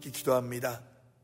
있게 기도합니다.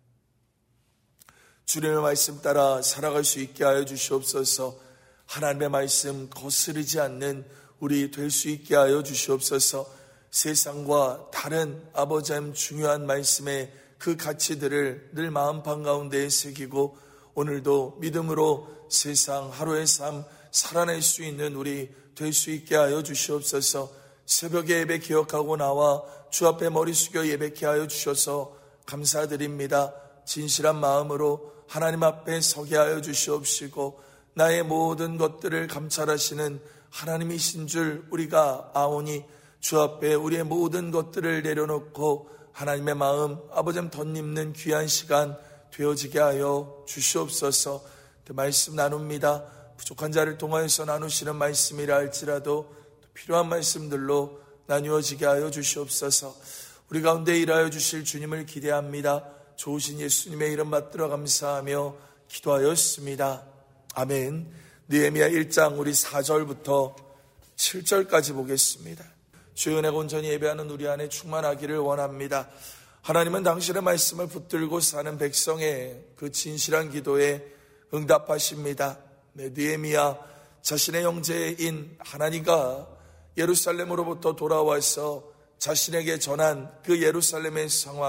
주님의 말씀 따라 살아갈 수 있게 하여 주시옵소서. 하나님의 말씀 거스르지 않는 우리 될 수 있게 하여 주시옵소서. 세상과 다른 아버지 하나님 중요한 말씀의 그 가치들을 늘 마음판 가운데에 새기고 오늘도 믿음으로 세상 하루의 삶 살아낼 수 있는 우리 될 수 있게 하여 주시옵소서. 새벽에 예배 기억하고 나와 주 앞에 머리 숙여 예배케 하여 주셔서 감사드립니다. 진실한 마음으로 하나님 앞에 서게 하여 주시옵시고 나의 모든 것들을 감찰하시는 하나님이신 줄 우리가 아오니 주 앞에 우리의 모든 것들을 내려놓고 하나님의 마음 아버지 덧입는 귀한 시간 되어지게 하여 주시옵소서. 말씀 나눕니다. 부족한 자를 통하여서 나누시는 말씀이라 할지라도 필요한 말씀들로 나누어지게 하여 주시옵소서. 우리 가운데 일하여 주실 주님을 기대합니다. 좋으신 예수님의 이름 받들어 감사하며 기도하였습니다. 아멘. 느헤미야 1장 우리 4절부터 7절까지 보겠습니다. 주의 은혜가 온전히 예배하는 우리 안에 충만하기를 원합니다. 하나님은 당신의 말씀을 붙들고 사는 백성의 그 진실한 기도에 응답하십니다. 느헤미야 자신의 형제인 하나니가 예루살렘으로부터 돌아와서 자신에게 전한 그 예루살렘의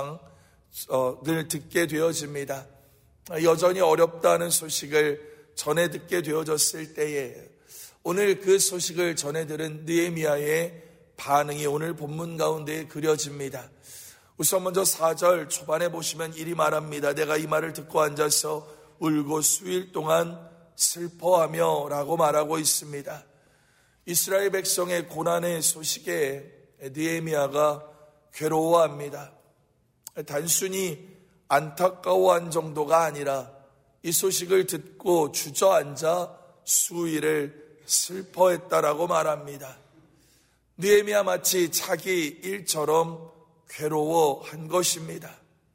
상황을 듣게 되어집니다. 여전히 어렵다는 소식을 전해 듣게 되어졌을 때에 오늘 그 소식을 전해 들은 느헤미야의 반응이 오늘 본문 가운데 그려집니다. 우선 먼저 4절 초반에 보시면 이리 말합니다. 내가 이 말을 듣고 앉아서 울고 수일 동안 슬퍼하며 라고 말하고 있습니다. 이스라엘 백성의 고난의 소식에 느헤미야가 괴로워합니다. 단순히 안타까워한 정도가 아니라 이 소식을 듣고 주저앉아 수일을 슬퍼했다라고 말합니다. 느헤미야 마치 자기 일처럼 괴로워한 것입니다.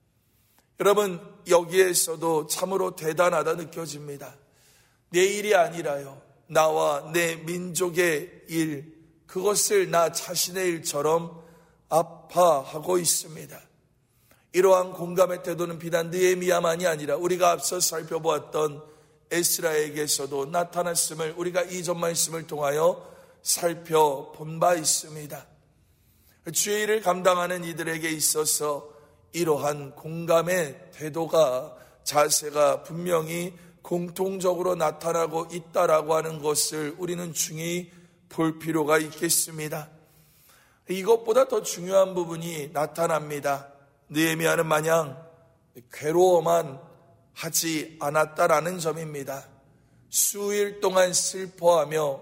여러분 여기에서도 참으로 대단하다 느껴집니다. 내 일이 아니라요 나와 내 민족의 일 그것을 나 자신의 일처럼 아파하고 있습니다. 이러한 공감의 태도는 비단 느헤미야만이 아니라 우리가 앞서 살펴보았던 에스라에게서도 나타났음을 우리가 이전 말씀을 통하여 살펴본 바 있습니다. 주의 일을 감당하는 이들에게 있어서 이러한 공감의 태도가 자세가 분명히 공통적으로 나타나고 있다라고 하는 것을 우리는 중히 볼 필요가 있겠습니다. 이것보다 더 중요한 부분이 나타납니다. 느헤미야는 마냥 괴로워만 하지 않았다라는 점입니다. 수일 동안 슬퍼하며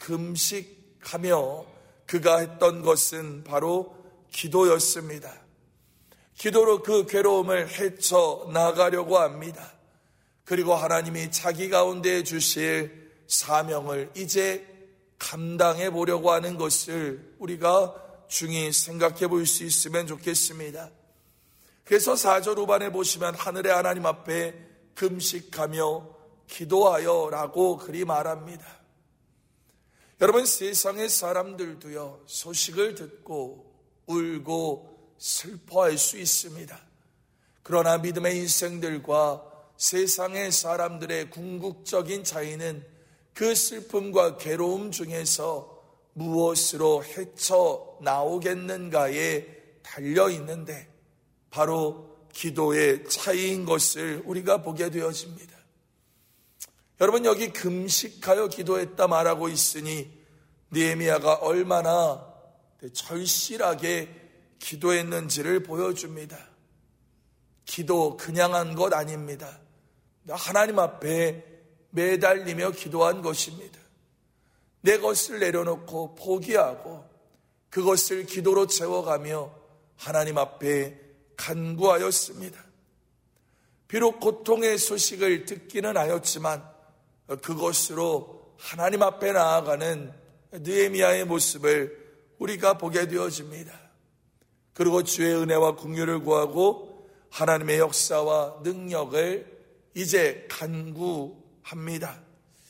금식하며 그가 했던 것은 바로 기도였습니다. 기도로 그 괴로움을 헤쳐나가려고 합니다. 그리고 하나님이 자기 가운데 주실 사명을 이제 감당해 보려고 하는 것을 우리가 중히 생각해 볼 수 있으면 좋겠습니다. 그래서 4절 후반에 보시면 하늘의 하나님 앞에 금식하며 기도하여 라고 그리 말합니다. 여러분 세상의 사람들도요 소식을 듣고 울고 슬퍼할 수 있습니다. 그러나 믿음의 인생들과 세상의 사람들의 궁극적인 차이는 그 슬픔과 괴로움 중에서 무엇으로 헤쳐나오겠는가에 달려있는데 바로 기도의 차이인 것을 우리가 보게 되어집니다. 여러분 여기 금식하여 기도했다 말하고 있으니 느헤미야가 얼마나 절실하게 기도했는지를 보여줍니다. 기도 그냥 한 것 아닙니다. 하나님 앞에 매달리며 기도한 것입니다. 내 것을 내려놓고 포기하고 그것을 기도로 채워가며 하나님 앞에 간구하였습니다. 비록 고통의 소식을 듣기는 하였지만 그것으로 하나님 앞에 나아가는 느헤미야의 모습을 우리가 보게 되어집니다. 그리고 주의 은혜와 긍휼을 구하고 하나님의 역사와 능력을 이제 간구합니다.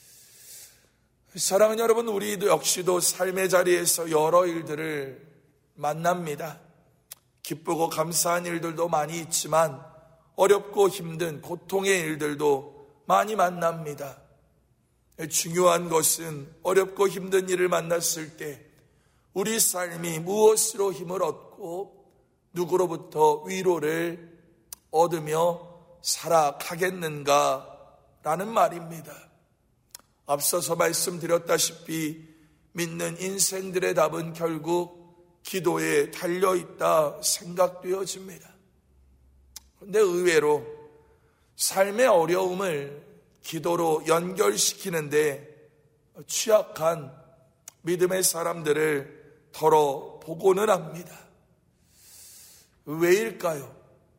사랑하는 여러분, 우리 역시도 삶의 자리에서 여러 일들을 만납니다. 기쁘고 감사한 일들도 많이 있지만 어렵고 힘든 고통의 일들도 많이 만납니다. 중요한 것은 어렵고 힘든 일을 만났을 때 우리 삶이 무엇으로 힘을 얻고 누구로부터 위로를 얻으며 살아가겠는가라는 말입니다. 앞서서 말씀드렸다시피 믿는 인생들의 답은 결국 기도에 달려있다 생각되어집니다. 그런데 의외로 삶의 어려움을 기도로 연결시키는데 취약한 믿음의 사람들을 더러 보고는 합니다. 왜일까요?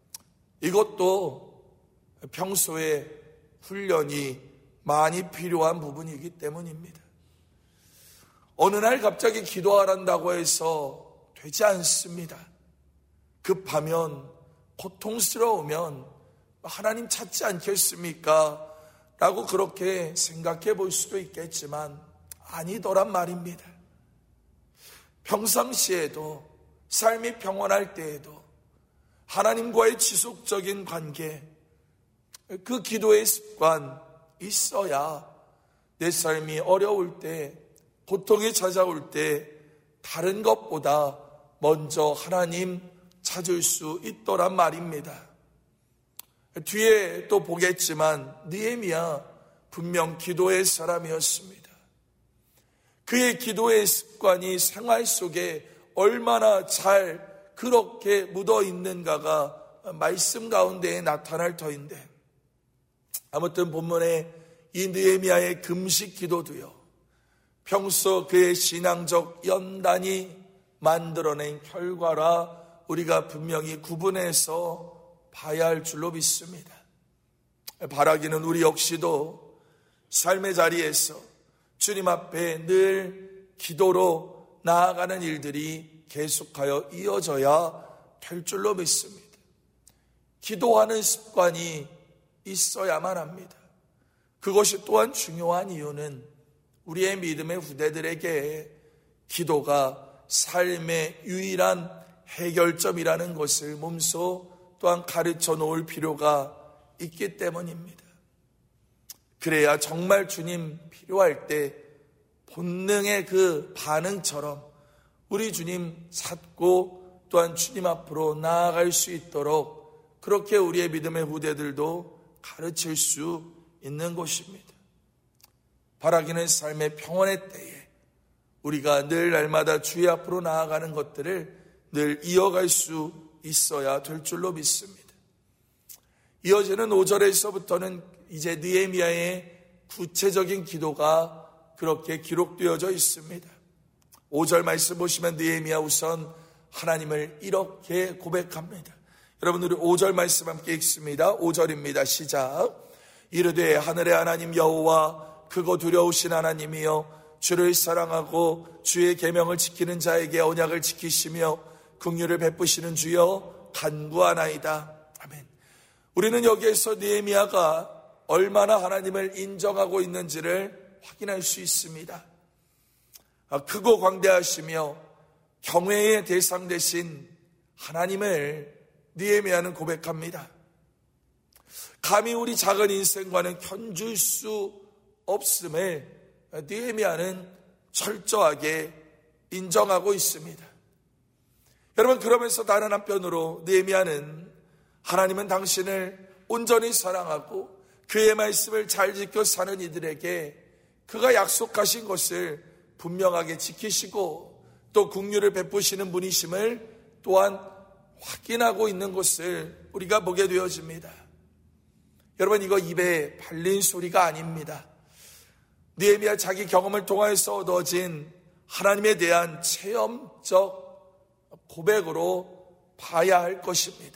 이것도 평소에 훈련이 많이 필요한 부분이기 때문입니다. 어느 날 갑자기 기도하란다고 해서 되지 않습니다. 급하면, 고통스러우면 하나님 찾지 않겠습니까? 라고 그렇게 생각해 볼 수도 있겠지만 아니더란 말입니다. 평상시에도, 삶이 평온할 때에도 하나님과의 지속적인 관계, 그 기도의 습관 있어야 내 삶이 어려울 때, 고통이 찾아올 때 다른 것보다 먼저 하나님 찾을 수 있더란 말입니다. 뒤에 또 보겠지만 느헤미야 분명 기도의 사람이었습니다. 그의 기도의 습관이 생활 속에 얼마나 잘 그렇게 묻어 있는가가 말씀 가운데에 나타날 터인데, 아무튼 본문에 이 느헤미야의 금식 기도도요, 평소 그의 신앙적 연단이 만들어낸 결과라 우리가 분명히 구분해서 봐야 할 줄로 믿습니다. 바라기는 우리 역시도 삶의 자리에서 주님 앞에 늘 기도로 나아가는 일들이 계속하여 이어져야 될 줄로 믿습니다. 기도하는 습관이 있어야만 합니다. 그것이 또한 중요한 이유는 우리의 믿음의 후대들에게 기도가 삶의 유일한 해결점이라는 것을 몸소 또한 가르쳐 놓을 필요가 있기 때문입니다. 그래야 정말 주님 필요할 때 본능의 그 반응처럼 우리 주님 찾고 또한 주님 앞으로 나아갈 수 있도록 그렇게 우리의 믿음의 후대들도 가르칠 수 있는 것입니다. 바라기는 삶의 평온의 때에 우리가 늘 날마다 주의 앞으로 나아가는 것들을 늘 이어갈 수 있어야 될 줄로 믿습니다. 이어지는 5절에서부터는 이제 느헤미야의 구체적인 기도가 그렇게 기록되어져 있습니다. 5절 말씀 보시면 느헤미야 우선 하나님을 이렇게 고백합니다. 여러분 우리 5절 말씀 함께 읽습니다. 5절입니다. 시작. 이르되 하늘의 하나님 여호와 크고 두려우신 하나님이여 주를 사랑하고 주의 계명을 지키는 자에게 언약을 지키시며 긍휼을 베푸시는 주여 간구하나이다. 아멘. 우리는 여기에서 느헤미야가 얼마나 하나님을 인정하고 있는지를 확인할 수 있습니다. 크고 광대하시며 경외의 대상 되신 하나님을 느헤미야는 고백합니다. 감히 우리 작은 인생과는 견줄 수 없음을 느헤미야는 철저하게 인정하고 있습니다. 여러분, 그러면서 다른 한편으로 느헤미야는 하나님은 당신을 온전히 사랑하고 그의 말씀을 잘 지켜 사는 이들에게 그가 약속하신 것을 분명하게 지키시고 또 긍휼을 베푸시는 분이심을 또한 확인하고 있는 것을 우리가 보게 되어집니다. 여러분, 이거 입에 발린 소리가 아닙니다. 느헤미야 자기 경험을 통해서 얻어진 하나님에 대한 체험적 고백으로 봐야 할 것입니다.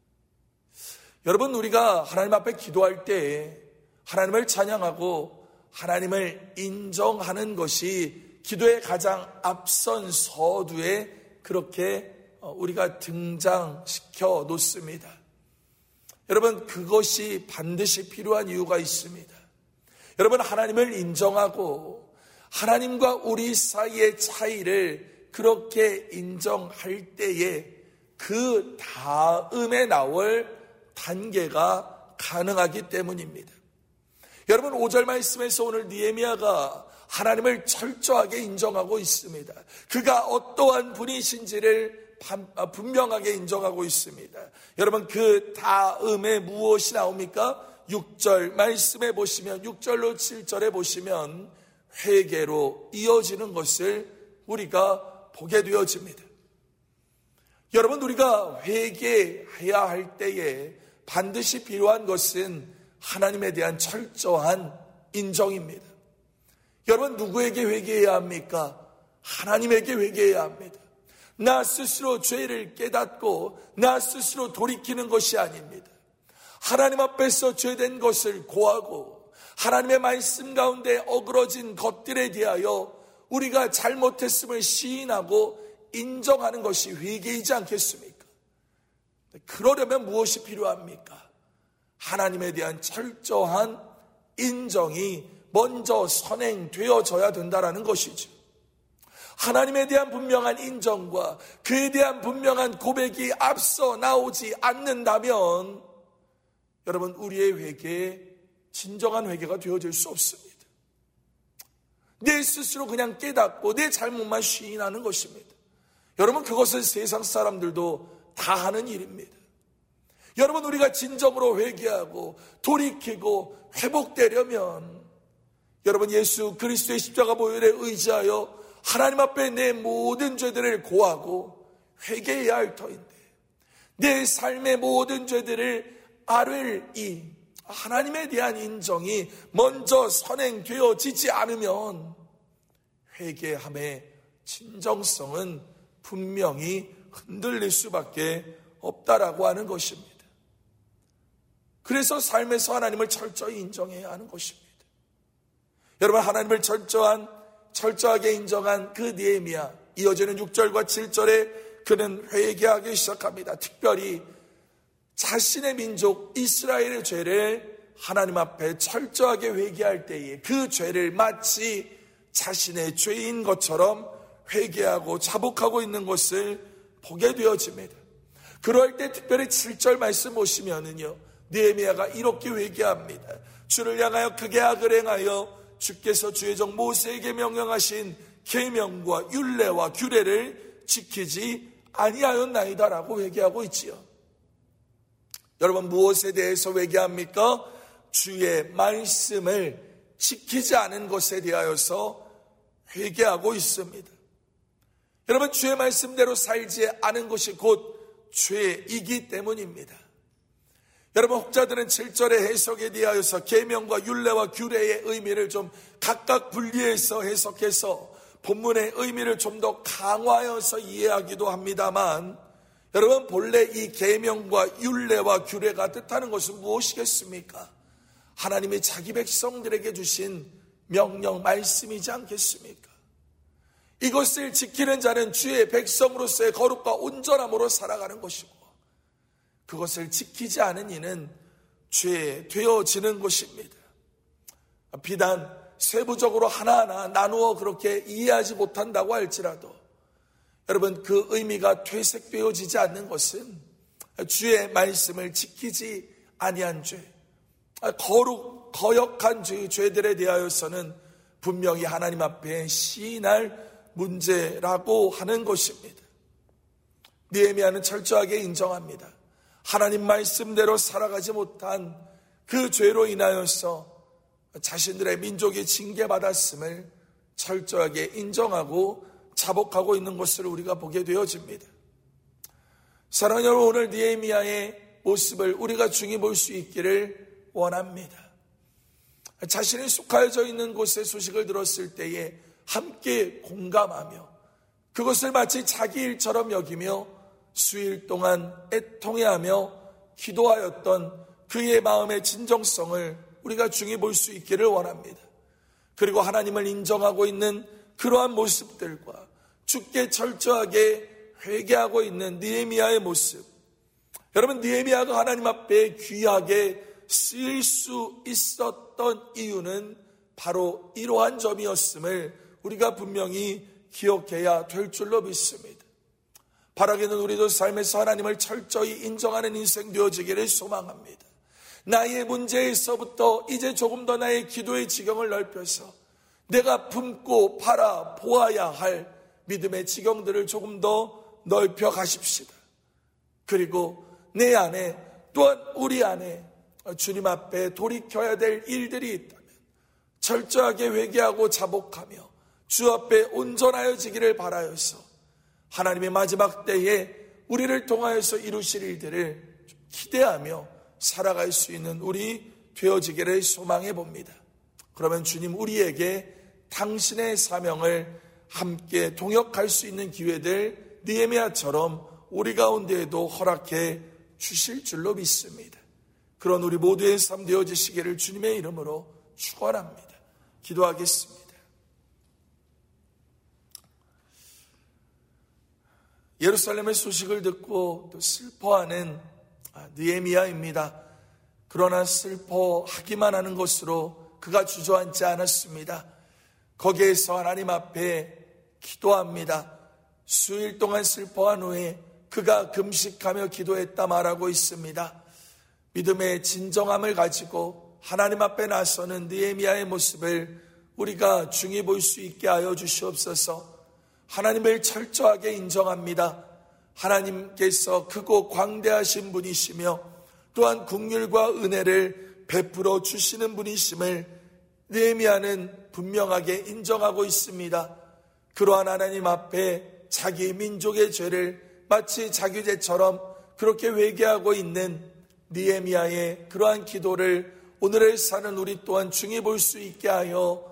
여러분, 우리가 하나님 앞에 기도할 때 하나님을 찬양하고 하나님을 인정하는 것이 기도의 가장 앞선 서두에 그렇게 우리가 등장시켜 놓습니다. 여러분, 그것이 반드시 필요한 이유가 있습니다. 여러분, 하나님을 인정하고 하나님과 우리 사이의 차이를 그렇게 인정할 때에 그 다음에 나올 단계가 가능하기 때문입니다. 여러분, 5절 말씀에서 오늘 느헤미야가 하나님을 철저하게 인정하고 있습니다. 그가 어떠한 분이신지를 분명하게 인정하고 있습니다. 여러분, 그 다음에 무엇이 나옵니까? 6절 말씀에 보시면, 6절로 7절에 보시면 회개로 이어지는 것을 우리가 보게 되어집니다. 여러분, 우리가 회개해야 할 때에 반드시 필요한 것은 하나님에 대한 철저한 인정입니다. 여러분, 누구에게 회개해야 합니까? 하나님에게 회개해야 합니다. 나 스스로 죄를 깨닫고 나 스스로 돌이키는 것이 아닙니다. 하나님 앞에서 죄된 것을 고하고 하나님의 말씀 가운데 어그러진 것들에 대하여 우리가 잘못했음을 시인하고 인정하는 것이 회개이지 않겠습니까? 그러려면 무엇이 필요합니까? 하나님에 대한 철저한 인정이 먼저 선행되어져야 된다는 것이죠. 하나님에 대한 분명한 인정과 그에 대한 분명한 고백이 앞서 나오지 않는다면 여러분, 우리의 회개에 진정한 회개가 되어질 수 없습니다. 내 스스로 그냥 깨닫고 내 잘못만 시인하는 것입니다. 여러분, 그것은 세상 사람들도 다 하는 일입니다. 여러분, 우리가 진정으로 회개하고 돌이키고 회복되려면 여러분, 예수 그리스도의 십자가 보혈에 의지하여 하나님 앞에 내 모든 죄들을 고하고 회개해야 할 터인데, 내 삶의 모든 죄들을 아뢰 이 하나님에 대한 인정이 먼저 선행되어지지 않으면 회개함의 진정성은 분명히 흔들릴 수밖에 없다라고 하는 것입니다. 그래서 삶에서 하나님을 철저히 인정해야 하는 것입니다. 여러분, 하나님을 철저하게 인정한 그 느헤미야, 이어지는 6절과 7절에 그는 회개하기 시작합니다. 특별히 자신의 민족 이스라엘의 죄를 하나님 앞에 철저하게 회개할 때에 그 죄를 마치 자신의 죄인 것처럼 회개하고 자복하고 있는 것을 보게 되어집니다. 그럴 때 특별히 7절 말씀 보시면은요, 느헤미야가 이렇게 회개합니다. 주를 향하여 크게 악을 행하여 주께서 주의 종 모세에게 명령하신 계명과 율례와 규례를 지키지 아니하였나이다라고 회개하고 있지요. 여러분, 무엇에 대해서 회개합니까? 주의 말씀을 지키지 않은 것에 대하여서 회개하고 있습니다. 여러분, 주의 말씀대로 살지 않은 것이 곧 죄이기 때문입니다. 여러분, 혹자들은 7절의 해석에 대하여서 계명과 율례와 규례의 의미를 좀 각각 분리해서 해석해서 본문의 의미를 좀 더 강화해서 이해하기도 합니다만, 여러분, 본래 이 계명과 율례와 규례가 뜻하는 것은 무엇이겠습니까? 하나님이 자기 백성들에게 주신 명령 말씀이지 않겠습니까? 이것을 지키는 자는 주의 백성으로서의 거룩과 온전함으로 살아가는 것이고, 그것을 지키지 않은 이는 죄 되어지는 것입니다. 비단 세부적으로 하나하나 나누어 그렇게 이해하지 못한다고 할지라도 여러분, 그 의미가 퇴색되어지지 않는 것은 주의 말씀을 지키지 아니한 죄, 거역한 죄들에 대하여서는 분명히 하나님 앞에 시인할 문제라고 하는 것입니다. 느헤미야는 철저하게 인정합니다. 하나님 말씀대로 살아가지 못한 그 죄로 인하여서 자신들의 민족이 징계받았음을 철저하게 인정하고 자복하고 있는 것을 우리가 보게 되어집니다. 사랑하는 여러분, 오늘 느헤미야의 모습을 우리가 중히 볼 수 있기를 원합니다. 자신이 속하여져 있는 곳의 소식을 들었을 때에 함께 공감하며 그것을 마치 자기 일처럼 여기며 수일 동안 애통해하며 기도하였던 그의 마음의 진정성을 우리가 중히 볼 수 있기를 원합니다. 그리고 하나님을 인정하고 있는 그러한 모습들과 주께 철저하게 회개하고 있는 느헤미야의 모습, 여러분, 느헤미야가 하나님 앞에 귀하게 쓰일 수 있었던 이유는 바로 이러한 점이었음을 우리가 분명히 기억해야 될 줄로 믿습니다. 바라기는 우리도 삶에서 하나님을 철저히 인정하는 인생 되어지기를 소망합니다. 나의 문제에서부터 이제 조금 더 나의 기도의 지경을 넓혀서 내가 품고 바라보아야 할 믿음의 지경들을 조금 더 넓혀 가십시다. 그리고 내 안에 또한 우리 안에 주님 앞에 돌이켜야 될 일들이 있다면 철저하게 회개하고 자복하며 주 앞에 온전하여지기를 바라여서 하나님의 마지막 때에 우리를 통하여서 이루실 일들을 기대하며 살아갈 수 있는 우리 되어지기를 소망해 봅니다. 그러면 주님 우리에게 당신의 사명을 함께 동역할 수 있는 기회들 느헤미야처럼 우리 가운데에도 허락해 주실 줄로 믿습니다. 그런 우리 모두의 삶 되어지시기를 주님의 이름으로 축원합니다. 기도하겠습니다. 예루살렘의 소식을 듣고 또 슬퍼하는 느헤미야입니다. 그러나 슬퍼하기만 하는 것으로 그가 주저앉지 않았습니다. 거기에서 하나님 앞에 기도합니다. 수일 동안 슬퍼한 후에 그가 금식하며 기도했다 말하고 있습니다. 믿음의 진정함을 가지고 하나님 앞에 나서는 느헤미야의 모습을 우리가 중히 볼 수 있게 하여 주시옵소서. 하나님을 철저하게 인정합니다. 하나님께서 크고 광대하신 분이시며 또한 긍휼과 은혜를 베풀어 주시는 분이심을 느헤미야는 분명하게 인정하고 있습니다. 그러한 하나님 앞에 자기 민족의 죄를 마치 자기 죄처럼 그렇게 회개하고 있는 느헤미야의 그러한 기도를 오늘을 사는 우리 또한 중히 볼 수 있게 하여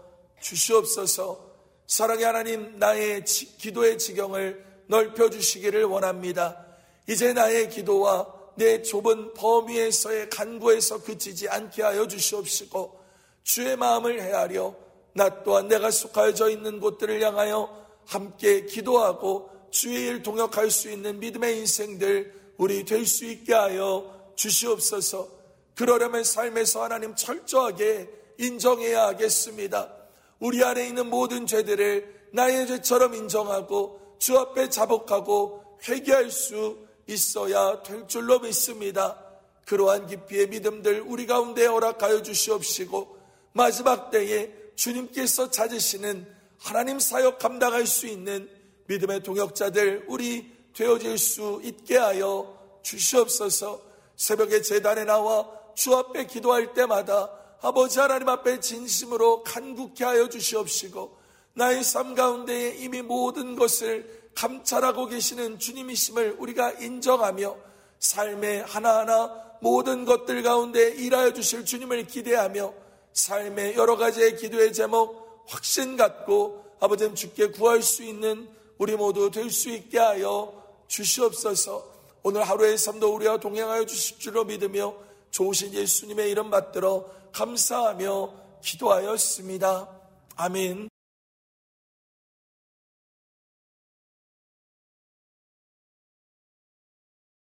주시옵소서. 사랑의 하나님, 나의 기도의 지경을 넓혀주시기를 원합니다. 이제 나의 기도와 내 좁은 범위에서의 간구에서 그치지 않게 하여 주시옵시고 주의 마음을 헤아려 나 또한 내가 속하여져 있는 곳들을 향하여 함께 기도하고 주의 일 동역할 수 있는 믿음의 인생들 우리 될 수 있게 하여 주시옵소서. 그러려면 삶에서 하나님 철저하게 인정해야 하겠습니다. 우리 안에 있는 모든 죄들을 나의 죄처럼 인정하고 주 앞에 자복하고 회개할 수 있어야 될 줄로 믿습니다. 그러한 깊이의 믿음들 우리 가운데 허락하여 주시옵시고 마지막 때에 주님께서 찾으시는 하나님 사역 감당할 수 있는 믿음의 동역자들 우리 되어질 수 있게 하여 주시옵소서. 새벽에 제단에 나와 주 앞에 기도할 때마다 아버지 하나님 앞에 진심으로 간구케 하여 주시옵시고 나의 삶 가운데에 이미 모든 것을 감찰하고 계시는 주님이심을 우리가 인정하며 삶의 하나하나 모든 것들 가운데 일하여 주실 주님을 기대하며 삶의 여러 가지의 기도의 제목 확신 갖고 아버지 주께 구할 수 있는 우리 모두 될 수 있게 하여 주시옵소서. 오늘 하루의 삶도 우리와 동행하여 주실 줄로 믿으며 좋으신 예수님의 이름 받들어 감사하며 기도하였습니다. 아멘.